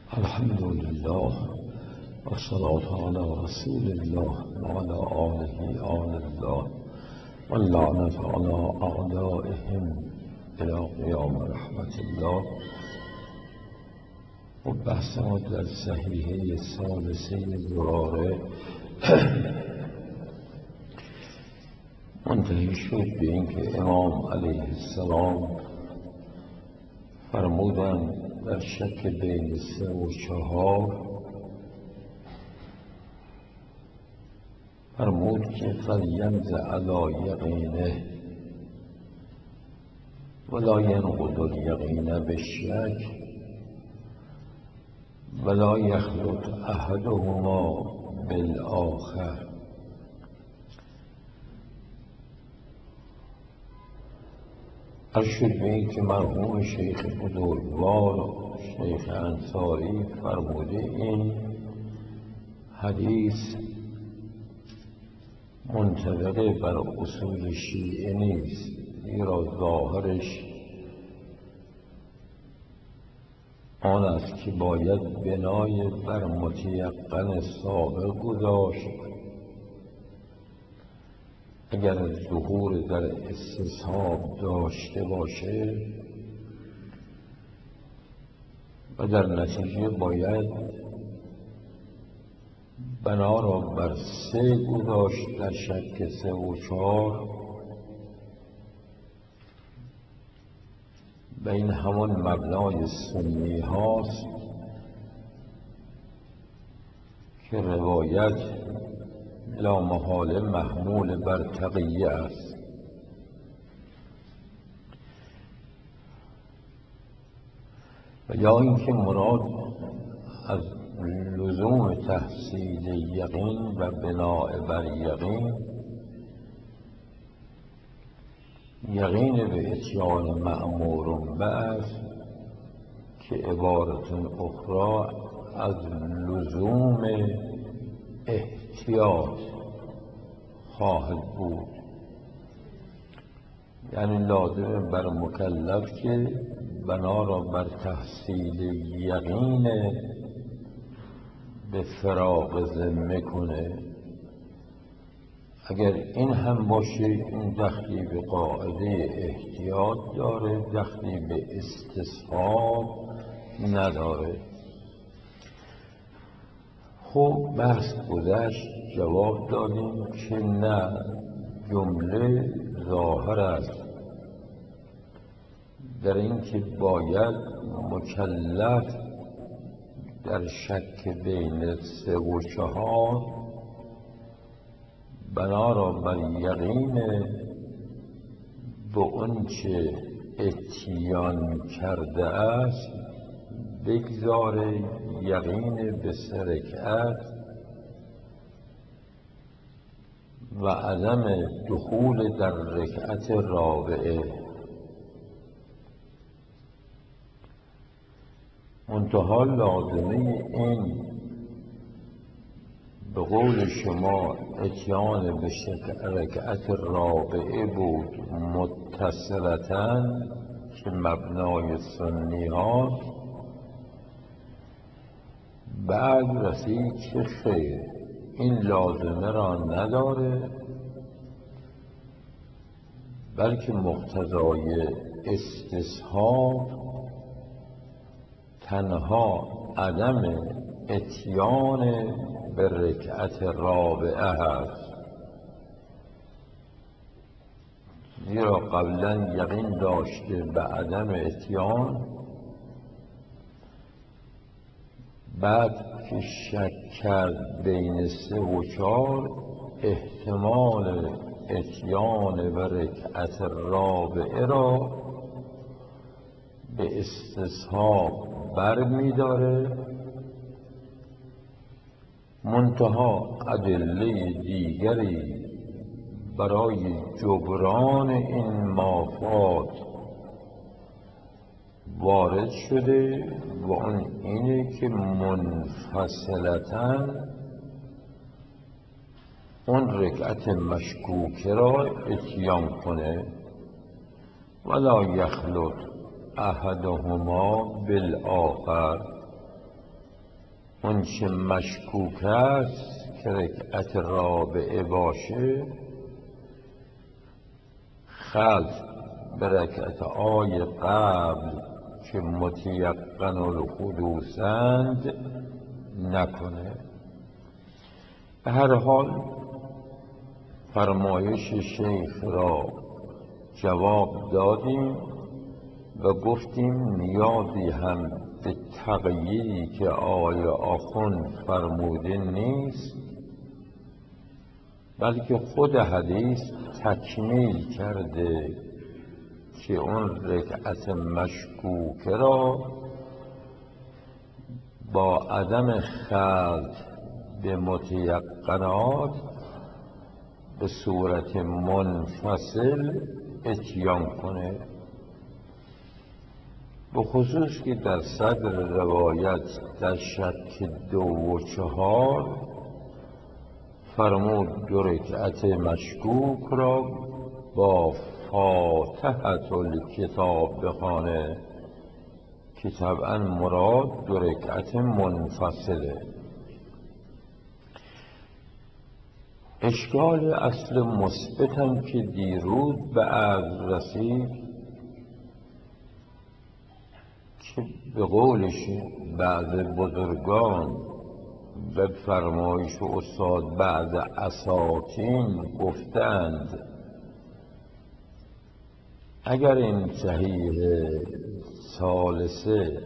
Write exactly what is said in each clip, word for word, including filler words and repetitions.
الحمد لله والصلاة على رسول الله وعلى آله آل الله واللعنة على أعدائهم إلى قیام رحمت الله. و بحث ما در صحیحه ثالثه زراره منتهی شد به اینکه امام علیه السلام فرمودند در شک بین سه و چهار فرمود که فلیمز علی یقینه ولا ینقض الیقین بالشک ولا یخلط احدهما بالآخر. ارشد به این که مرحوم شیخ بزرگوار شیخ انصاری فرموده این حدیث منطبق بر اصول شیعه نیست، زیرا ظاهرش آن است که باید بنای بر متیقن سابق گذاشت اگر ظهور در استصحاب داشته باشه و در نتیجه باید بنا را بر سه گذاشت در شک سه و چهار و این همان مبنای سنی هاست که روایت لا محاله محمول بر تقیه است. و یا اینکه مراد از لزوم تحصیل یقین و بناء بر یقین یقین به اتیان مأمور به است که عبارت اخرى از لزوم احتیاط خواهد بود، یعنی لازم بر مکلف که بنا را بر تحصیل یقین به فراغ ذمه کنه. اگر این هم باشه این دخلی به قاعده احتیاط داره، دخلی به استصحاب نداره. خب بحث گذشت، جواب دادیم که نه، جمله ظاهر است در اینکه باید مکلف در شک بین سه و چهار بنا را بر یقین به اونچه اتیان کرده است بگذاره یقین به سه رکعت و عدم دخول در رکعت رابعه. منتها لازمه این به قول شما اتیان به رکعت رابعه بود متصلتاً که مبنای سنی ها، بعد رسید که خیر این لازمه را نداره بلکه مقتضای استصحاب تنها عدم اتیان به رکعت رابعه هست، زیرا قبلا یقین داشته به عدم اتیان، بعد که شک کرد بین سه و چهار احتمال اتیان به رکعت رابعه را به استصحاب بر می داره. منتها ادله دیگری برای جبران این مافات وارد شده و اون اینه که منفصلتاً اون رکعت مشکوکه را اتیان کنه ولا یخلط احدهما بالآخر، اون چه مشکوک است که رکعت رابعه باشه، خلط به رکعت‌های قبل که متیقن الحدوثند نکنه. به هر حال فرمایش شیخ را جواب دادیم و گفتیم نیازی هم به تقییدی که آقای آخوند فرموده نیست، بلکه خود حدیث تکمیل کرده که اون رکعت مشکوکه را با عدم خلط به متیقنات به صورت منفصل اتیان کنه، به خصوص که در صدر روایت در شک دو و چهار فرمود دو رکعت مشکوک را با فاتحة الکتاب بخوانه که طبعا مراد دو رکعت منفصله. اشکال اصل مثبتم که دیروز به عرض رسید که به قولش بعض بزرگان به فرمایش استاد بعض اساطین گفتند اگر این صحیح ثالثه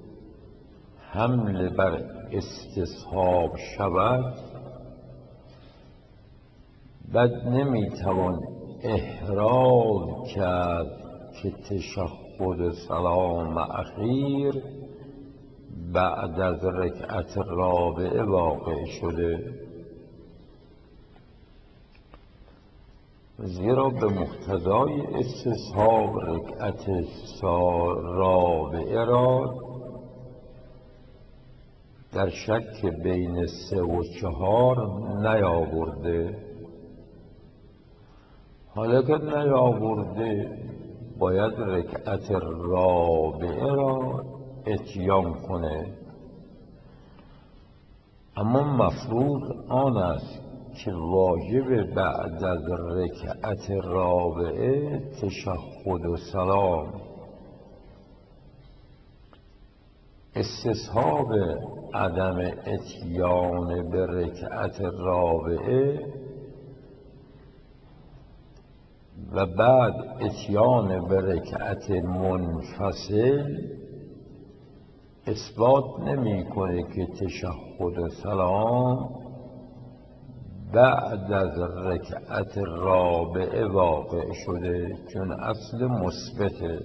حمل بر استصحاب شود، بد نمیتوان احراز کرد که تشهد سلام اخیر بعد از رکعت رابعه واقع شده، زیرا به مقتضای استصحاب رکعت رابعه را در شک بین سه و چهار نیاورده. حالا که نیاورده باید رکعت رابعه را اتیان کنه، اما مفروض آن است که واجب بعد از رکعت رابعه تشهد و سلام. استصحاب عدم اتیان به رکعت رابعه و بعد اتیان به رکعت منفصل اثبات نمی کنه که تشهد و سلام بعد از رکعت رابعه واقع شده، چون اصل مثبته.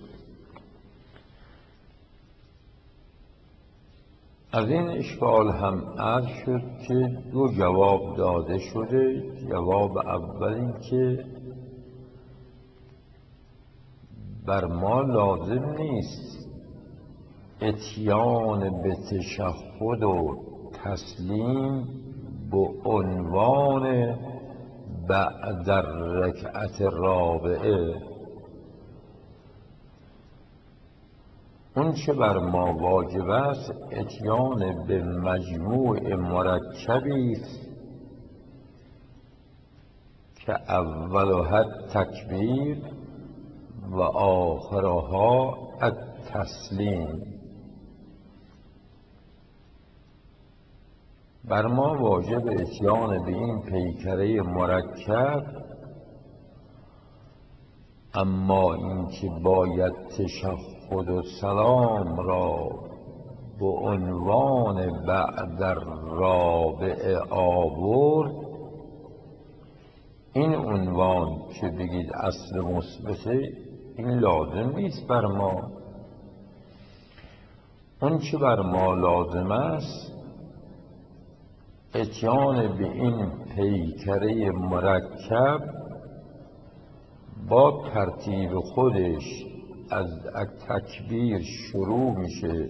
از این اشکال هم عرض شد که دو جواب داده شده. جواب اول این که بر ما لازم نیست اتیان به تشهد و تسلیم به عنوان بعد رکعت رابعه. اون چه بر ما واجب است اتیان به مجموع مرکبی است که اولها تکبیر و آخرها التسلیم. بر ما واجب اتیان به این پیکره مرکب، اما اینکه باید تشهد و سلام را به عنوان بعد رابعه آورد، این عنوان که بگید اصل مثبته این لازم نیست بر ما. اون چه بر ما لازم است اتیان به این پیکره مرکب با ترتیب خودش از تکبیر شروع میشه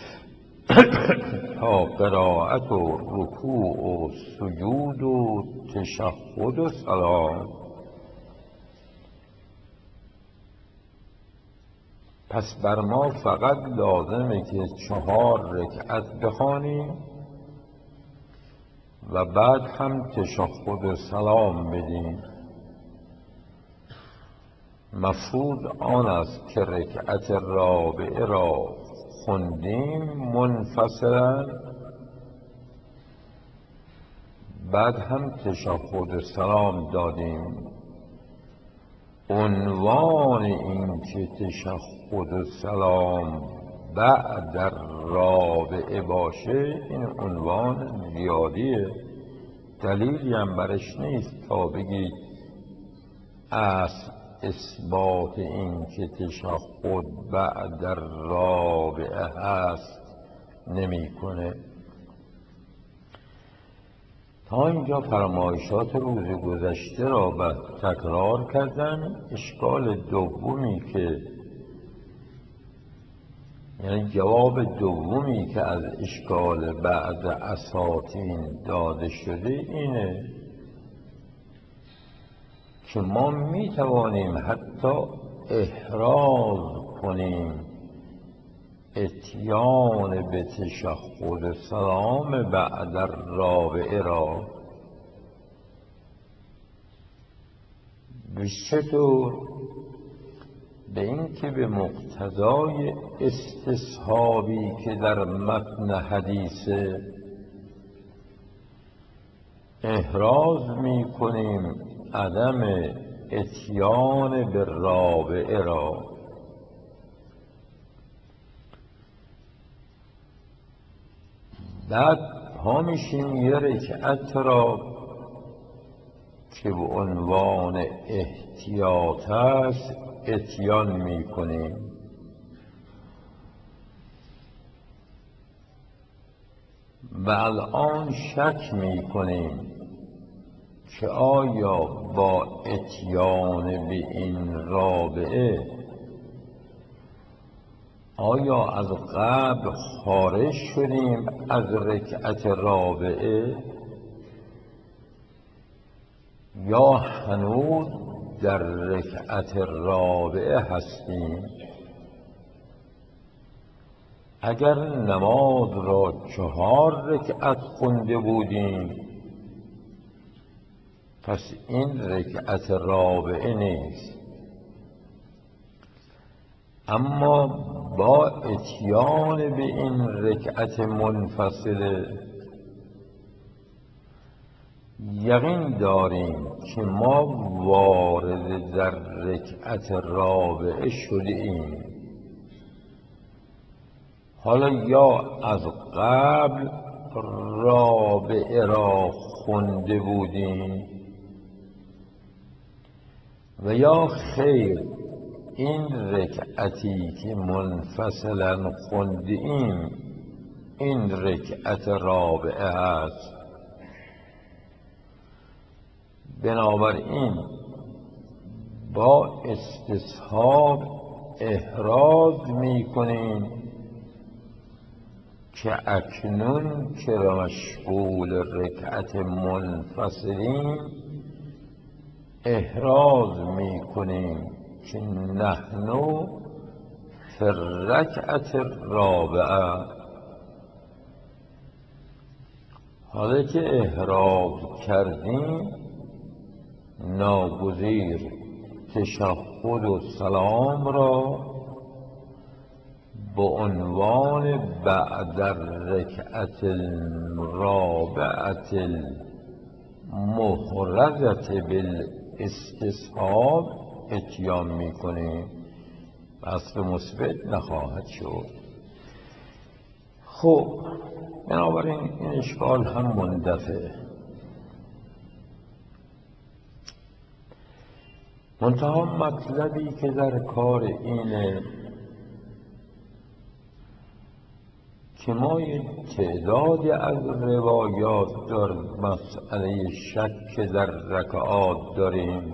تا قرائت و رکوع و سجود و تشهد و سلام. پس بر ما فقط لازمه که چهار رکعت بخوانیم و بعد هم تشهد سلام بدیم. مفروض آن است که رکعت رابعه را خوندیم منفصلا، بعد هم تشهد سلام دادیم. عنوان این که تشهد سلام بعد الرابعه باشه این عنوان زیادیه، دلیلی هم برش نیست تا بگید اصل اثبات این که تشهد بعد الرابعه هست نمیکنه. تا اینجا فرمایشات روز گذشته را به تکرار کردن. اشکال دومی که یعنی جواب دومی که از اشکال بعد اساطین داده شده اینه که ما می توانیم حتی احراز کنیم اتیان به تشهد سلام بعد الرابعه را. به چطور؟ به این که به مقتضای استصحابی که در متن حدیثه احراز می کنیم عدم اتیان به رابعه را. بعد پا میشیم یه رکعت را که به عنوان احتیاط است اتیان میکنیم. و الان شک میکنیم که آیا با اتیان به این رابعه آیا از قبل خارج شدیم از رکعت رابعه یا هنوز در رکعت رابعه هستیم؟ اگر نماز را چهار رکعت خونده بودیم پس این رکعت رابعه نیست، اما با اتیان به این رکعت منفصله یقین داریم که ما وارد در رکعت رابعه شده ایم. حالا یا از قبل رابعه را خونده بودیم و یا خیر این رکعتی که منفصلا خونده ایم این رکعت رابعه است. بنابراین با استصحاب احراز می کنیم که اکنون که مشغول رکعت منفصلیم احراز می کنیم که نحن فی الرکعت الرابعه. حالا که احراز کردیم ناگزیر تشهد و سلام را به عنوان بعد الرکعت الرابعه المحرزة بالاستصحاب اتیان میکنیم، اصل مثبت نخواهد شد. خب بنابراین این اشکال هم مندفعه. منتها مطلبی که در کار اینه که ما یک تعدادی از روایات در مسئله شک در رکعات داریم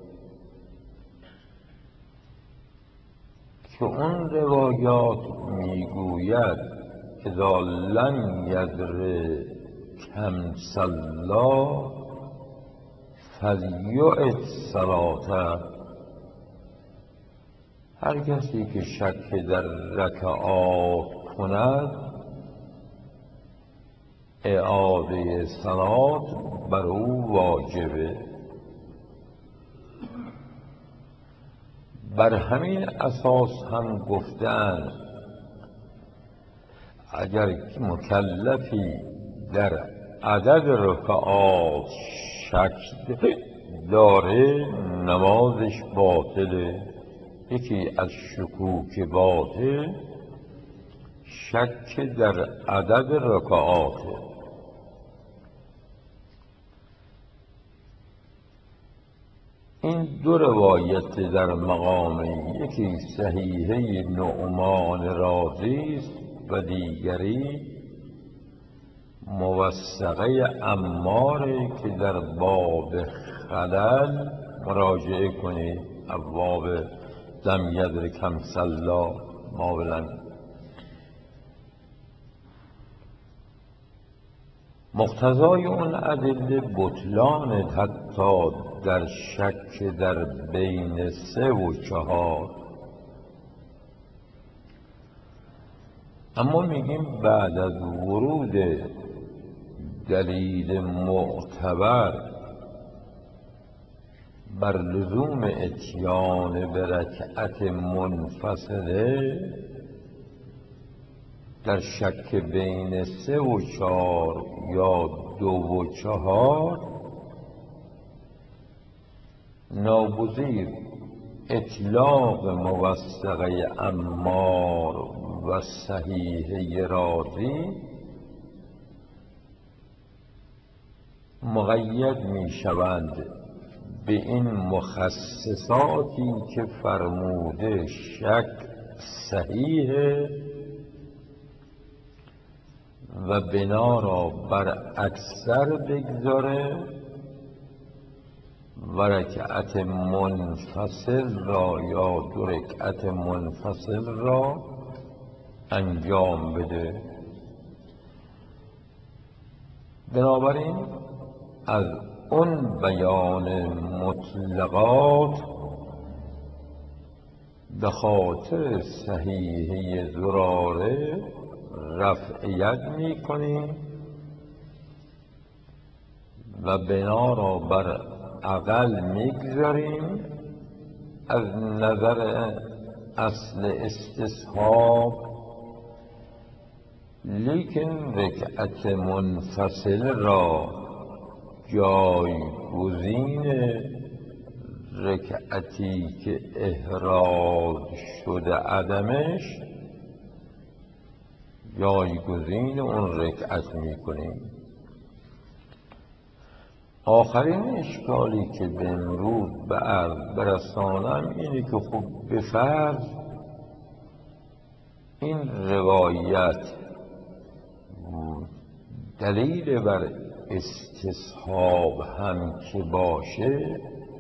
که اون روایات میگوید اذا لم یدر کم صلا فلیعد صلاته. هر کسی که شک در رکعات کند اعاده صلات بر او واجبه. بر همین اساس هم گفتند اگر مکلفی در عدد رکعات شک داره نمازش باطله. یکی از شکوک باطل شک در عدد رکعاته. این دو روایت در مقامی، یکی صحیحه نعمان راضی است و دیگری موثقه عماره که در باب خلل مراجعه کنید، ابواب لم یدرک کم صلا ما بلن. مقتضای اون ادله بطلان حتی در شک در بین سه و چهار. اما میگیم بعد از ورود دلیل معتبر بر لزوم اتیان به رکعت منفصله در شک بین سه و چهار یا دو و چهار، ناگزیر اطلاق موثقه عمار و صحیحه راضی مقید می شوند به این مخصصاتی که فرموده شک صحیحه و بنا را بر اکثر بگذاره و رکعت منفصل را یا دو رکعت منفصل را انجام بده. بنابراین از اون بیان مطلقات به خاطر صحیحه زراره رفعیت می کنیم و بنا را بر اقل میگذاریم. از نظر اصل استصحاب لیکن رکعت منفصل را جایگزین رکعتی که احراز شده عدمش جایگزین اون رکعت میکنیم. آخرین اشکالی که به امروز به عرض برسانم اینه که خب به فرض این روایت دلیل بر استصحاب هم که باشه،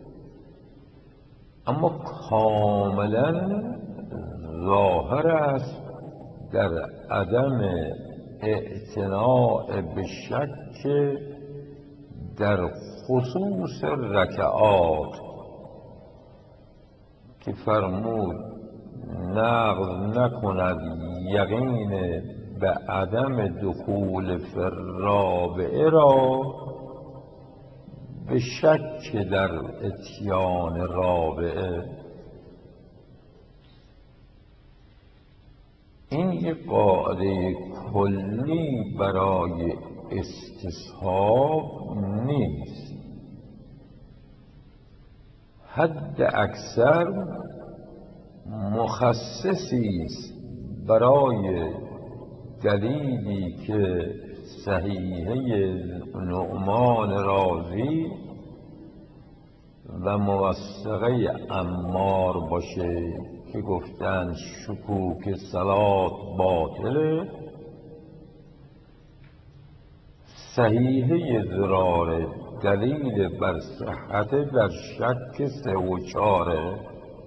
اما کاملا ظاهر است در عدم اعتناء به شک در خصوص رکعات که فرمود نقض نکند یقین به عدم دخول فی الرابعه را به شک در اتیان رابعه. این یک قاعده کلی برای استصحاب نیست، حد اکثر مخصصی است برای دلیلی که صحیحه نعمان راضی و موثقه عمار باشه که گفتن شکوک صلات باطله. صحیحه زراره دلیل بر صحت در شک سه و چاره،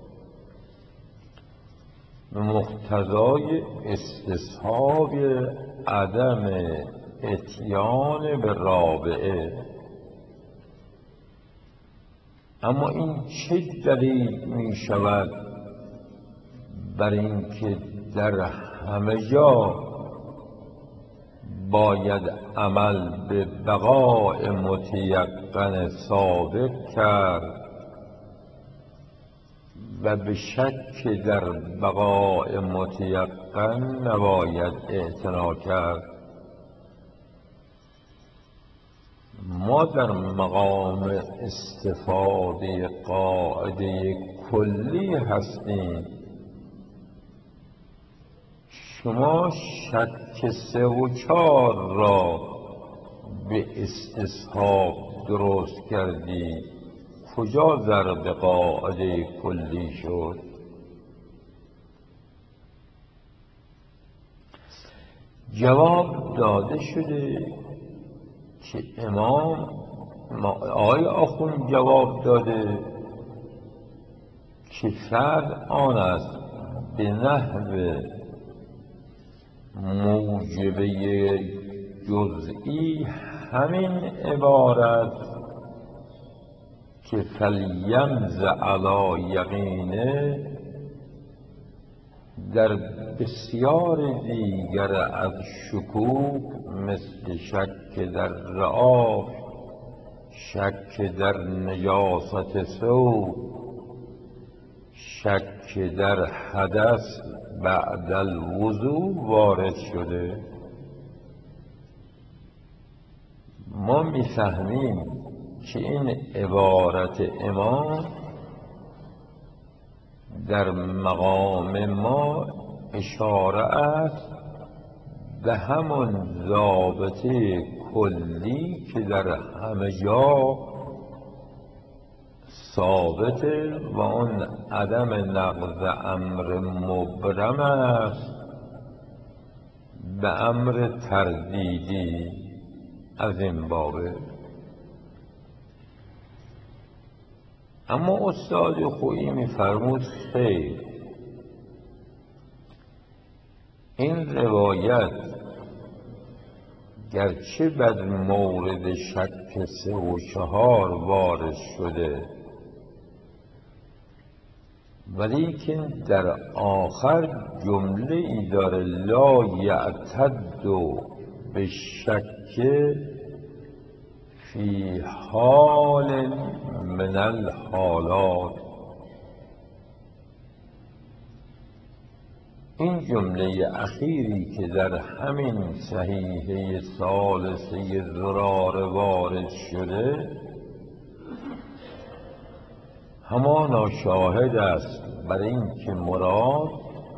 مقتضای استصحاب عدم اتیان به رابعه. اما این چه دلیل می شود بر اینکه در همه جا باید عمل به بقاء متیقن ثابت کرد و به شک در بقاء متیقن نباید اعتنا کرد. ما در مقام استفاده قاعده کلی هستیم. شما شک سه و چار را به استصحاب درست کردی، کجا ضرب قاعده کلی شد؟ جواب داده شده که امام آقای آخوند جواب داده که فرد آن است به نحو موجبه جزئی همین عبارت که فلیمز علی یقینه در بسیار دیگر از شکوک مثل شک در رعاف، شک در نجاست ثوب، شک در حدث بعد الوضوء وارد شده. ما میفهمیم که این عبارت امام در مقام ما اشاره است به همون ضابطه کلی که در همه جا ثابته و اون عدم نقض امر مبرم است به امر تردیدی. از این بابه اما استاد خویی می‌فرمود خیر، این روایت گرچه بر مورد شک سه و چهار وارد شده ولیکن در آخر جمله ای داره لا یعتد به شک فی حال من الحالات. این جمله اخیری که در همین صحیحه ثالثه زرار وارد شده همانا شاهد است بر این که مراد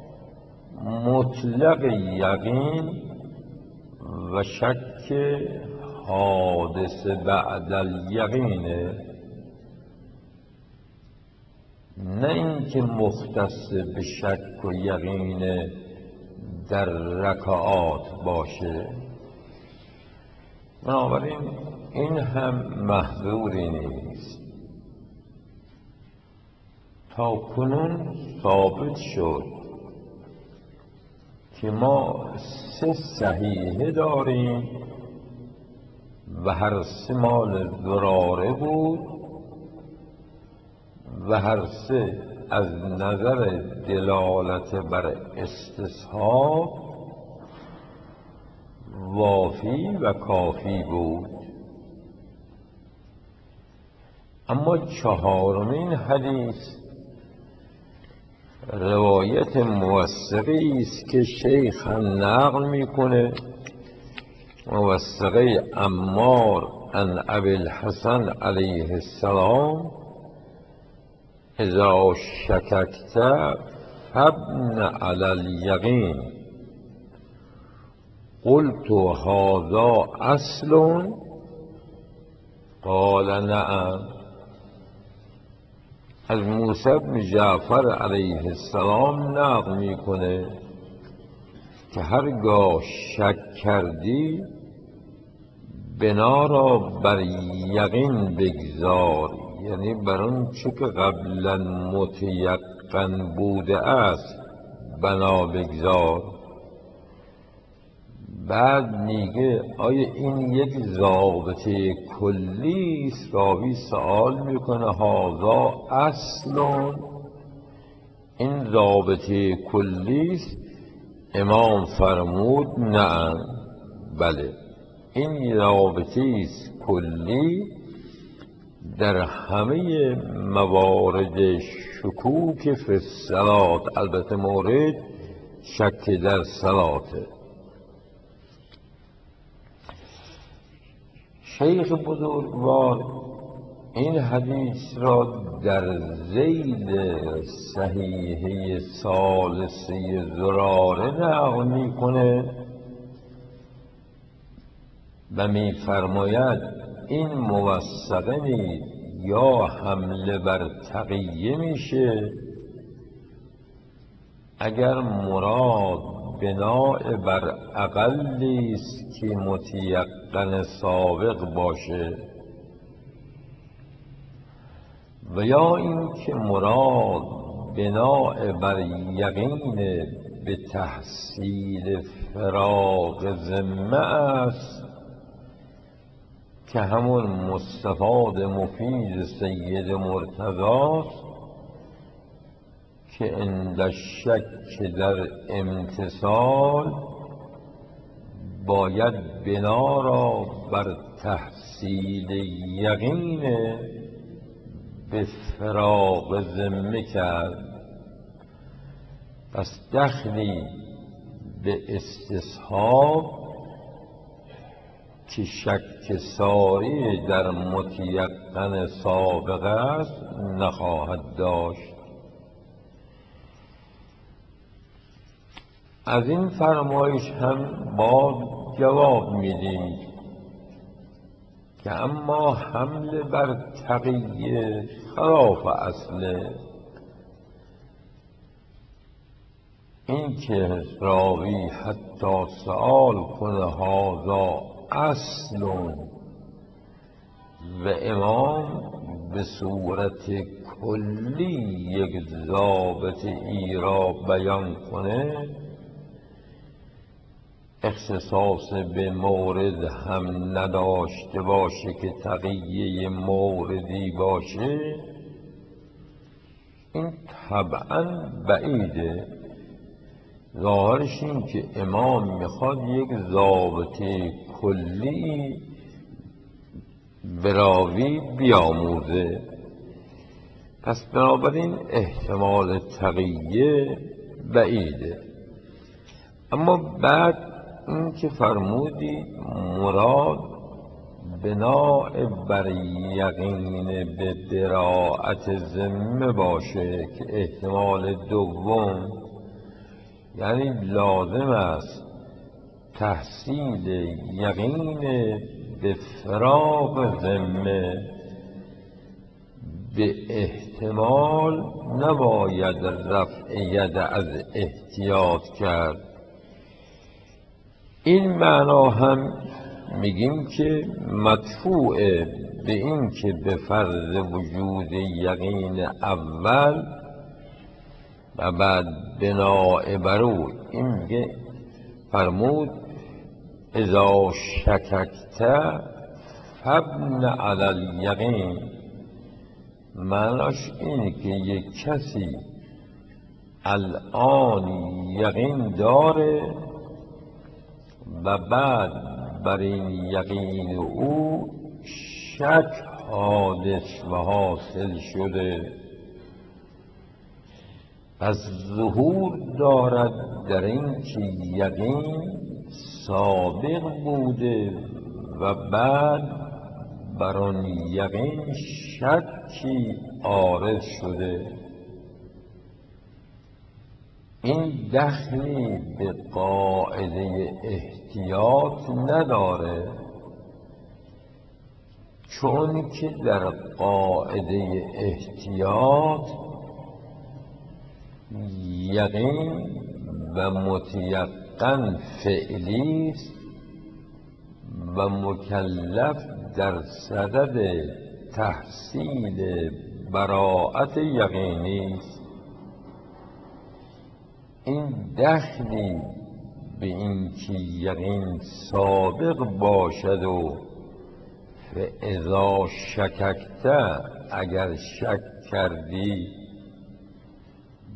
مطلق یقین و شک حادث بعد الیقینه، نه اینکه مختص به شک و یقین در رکعات باشه. بنابراین این هم محظوری نیست. تا کنون ثابت شد که ما سه صحیحه داریم و هر سه مال زراره بود و هر سه از نظر دلالت بر استصحاب وافی و کافی بود. اما چهارمین حدیث روایت موثقی است که شیخ هم نقل میکنه، موثقه عمار عن ابی الحسن علیه السلام اذا شککت فابن علی الیقین قلت هذا اصل قال نعم. از موسی بن جعفر علیه السلام نقل میکنه که هرگاه شک کردی بنا را بر یقین بگذار، یعنی بر اون چه که قبلا متیقن بوده است بنا بگذار. بعد میگه آیا این یک ضابطه کلی است؟ راوی سوال میکنه هذا اصل، این ضابطه کلی است؟ امام فرمود نه، بله، این رابطه است کلی در همه موارد شکوک فی الصلات، البته مورد شک در صلاته. شیخ بزرگوار این حدیث را در ذیل صحیحه ثالثه زراره نقل میکنه و میفرماید این موثقه نیست، یا حمله بر تقیه میشه اگر مراد بناء بر اقلی است که متیقن سابق باشه، و یا اینکه مراد بناء بر یقین به تحصیل فراغ ذمه است که همون مستفاد مفید سید مرتضاست که عند شک در امتثال باید بنا را بر تحصیل یقین به فراغ ذمه کرد. پس دخلی به استصحاب که شک ساری در متیقن سابق است نخواهد داشت. از این فرمایش هم باز جواب میدیم که اما حمله بر تقیه خلاف اصله. این که راوی حتی سؤال کنه هذا اصل و امام به صورت کلی یک ضابط ای را بیان کنه، اختصاص به مورد هم نداشته باشه که تقیه موردی باشه، این طبعا بعیده. ظاهرش این که امام میخواد یک ضابطه کلی به راوی بیاموزه. پس بنابراین احتمال تقیه بعیده. اما بعد این که فرمودی مراد بناء بر یقین به براءت ذمه باشه که احتمال دوم، یعنی لازم است تحصیل یقین به فراغ ذمه، به احتمال نباید رفع ید از احتیاط کرد. این معنا هم میگیم که مدفوع به این که به فرض وجود یقین اول و بعد بناء بر او، این میگه فرمود اذا شککت فابن علی الیقین. معناش اینه که یک کسی الان یقین داره و بعد بر این یقین او شک حادث و حاصل شده، پس ظهور دارد در این که یقین سابق بوده و بعد بر آن یقین شکی عارض شده. این دخلی به قاعده احتیاط نداره، چون که در قاعده احتیاط یقین و متیقن فعلی است و مکلف در صدد تحصیل براءت یقینی است. این دخلی به این که یقین سابق باشد و اذا شککت، اگر شک کردی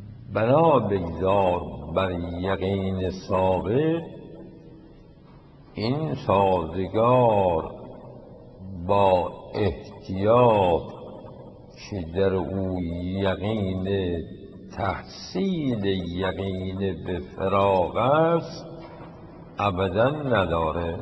بنا بگذار بر یقین سابق، این سازگار با احتیاط که در او یقین تحصیل یقین به فراغ است ابدا نداره.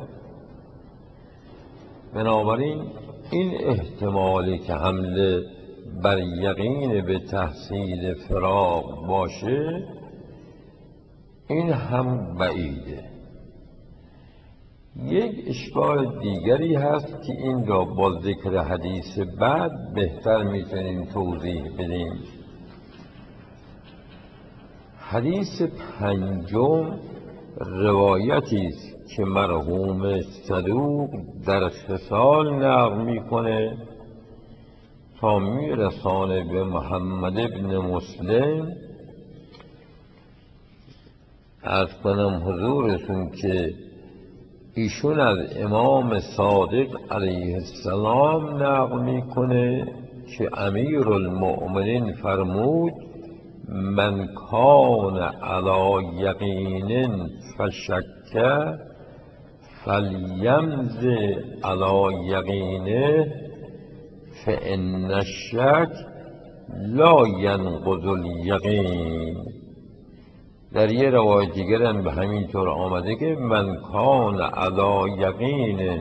بنابراین این احتمالی که حمله بر یقین به تحصیل فراغ باشه این هم بعیده. یک اشکال دیگری هست که این را با ذکر حدیث بعد بهتر میتونیم توضیح بدیم. حدیث پنجم روایتی است که مرحوم صدوق در خصال نقل میکنه تا میرسانه به محمد ابن مسلم. عرض کنم حضورتون که ایشون از امام صادق علیه السلام نقل میکنه که امیر المؤمنین فرمود من کان علی یقین فشک فلیمض علی یقینه فان الشک لا ینقض الیقین. در یه روایت دیگر هم به همین طور آمده که من کان علی یقین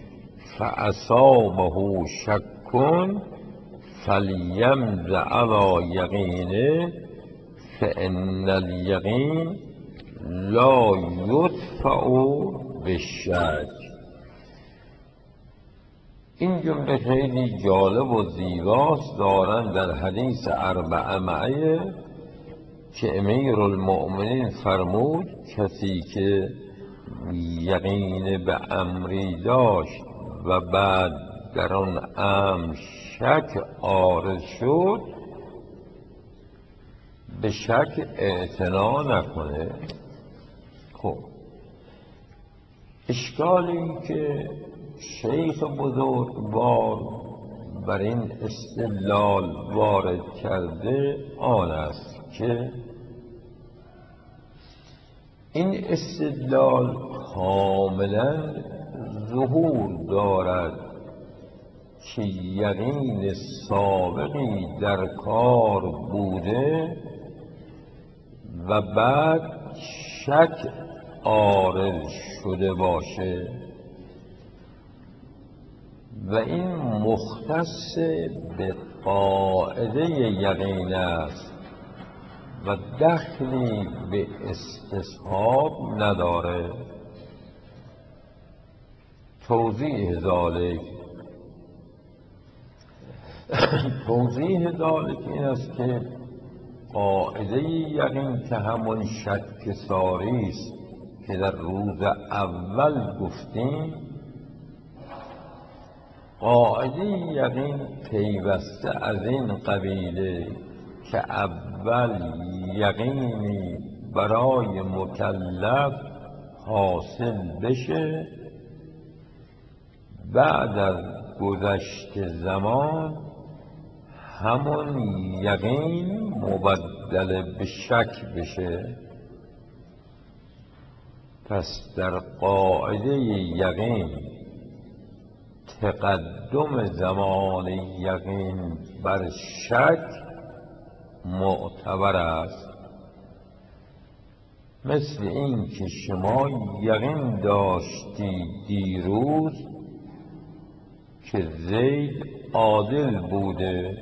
فاصابه شک فلیمض علی یقینه فان الیقین لا یدفع بالشک. این جمله خیلی جالب و زیباست. دارن در حدیث اربعه معه که امیر المؤمنین فرمود کسی که یقین به امری داشت و بعد در آن امر شک عارض شد به شک اعتنا نکنه. خب اشکالی که شیخ بزرگوار بر این استدلال وارد کرده آن است که این استدلال کاملا ظهور دارد که یقین سابقی در کار بوده و بعد شک عارض شده باشه و این مختص به قاعده یقین است و دخلی به استصحاب نداره. توضیح ذالک توضیح ذالک این است که قاعده یقین که همون شک ساری است که در روز اول گفتیم، قاعده یقین پیوسته از این قبیله که اول یقینی برای مکلف حاصل بشه، بعد از گذشت زمان همون یقین مبدل به شک بشه. پس در قاعده یقین تقدم زمان یقین بر شک معتبر است. مثل این که شما یقین داشتی دیروز که زید عادل بوده،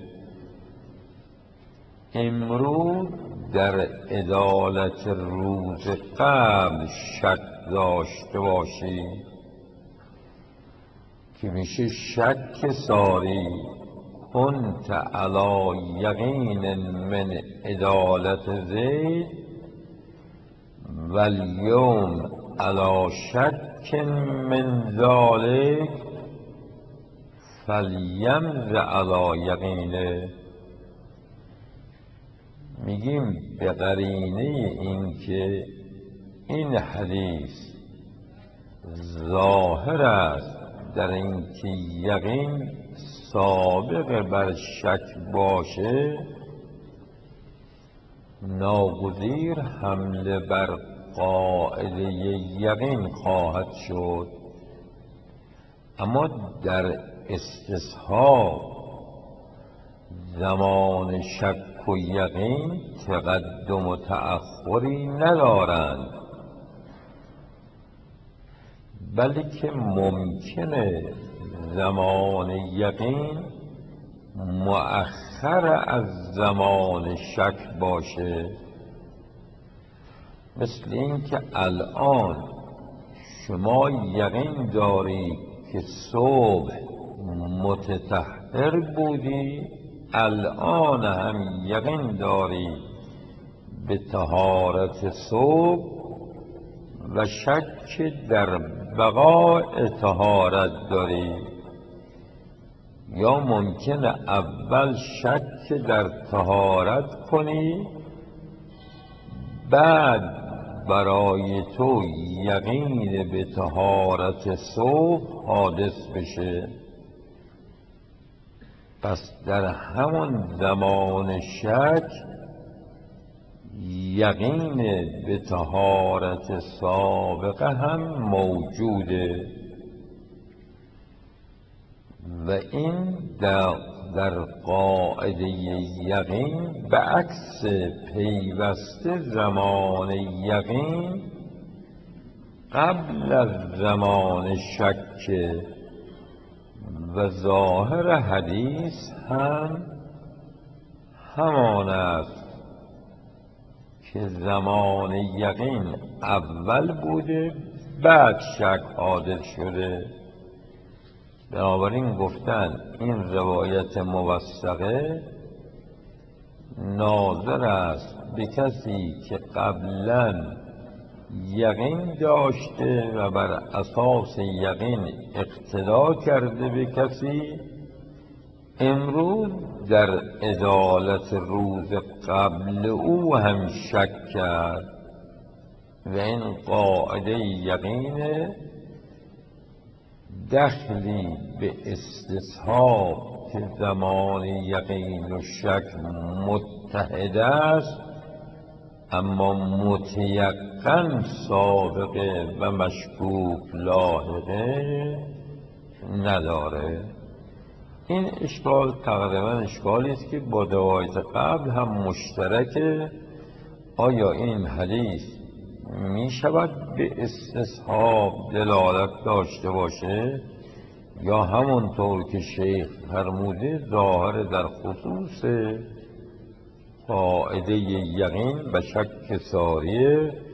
امروز در عدالت روز قبل شک داشته باشی که میشه شک ساری کنت علی یقین من عدالت زید و الیوم علی شک من ذالک فلیمض علی یقینه. میگیم به قرینه این که این حدیث ظاهر است در اینکه یقین سابق بر شک باشه، ناگزیر حمله بر قاعده یقین خواهد شد. اما در استصحاب زمان شک و یقین تقدم و تأخری ندارند، بلکه ممکنه زمان یقین مؤخر از زمان شک باشه. مثل این که الان شما یقین دارید که صبح متطهر بودی، الان هم یقین داری به طهارت صبح و شک در بقاء طهارت داری. یا ممکنه اول شک در طهارت کنی، بعد برای تو یقین به طهارت صبح حادث بشه. پس در همان زمان شک یقین به طهارت سابقه هم موجوده و این در, در قاعده یقین به عکس پیوسته زمان یقین قبل از زمان شک و ظاهر حدیث هم همان است که زمان یقین اول بوده بعد شک حادث شده. بنابراین گفتن این روایت موثقه ناظر است به کسی که قبلا یقین داشته و بر اساس یقین اقتدا کرده به کسی، امروز در عدالت روز قبل او هم شک کرد و این قاعده یقین دخلی به استصحاب که زمان یقین و شک متحد است اما متیقن سابقه و مشکوک لاحقه نداره. این اشکال تقریبا اشکالی است که با روایت قبل هم مشترکه. آیا این حدیث می شود به استصحاب دلالت داشته باشه یا همونطور که شیخ فرموده ظاهر در خصوص قاعده یقین و شک ساریه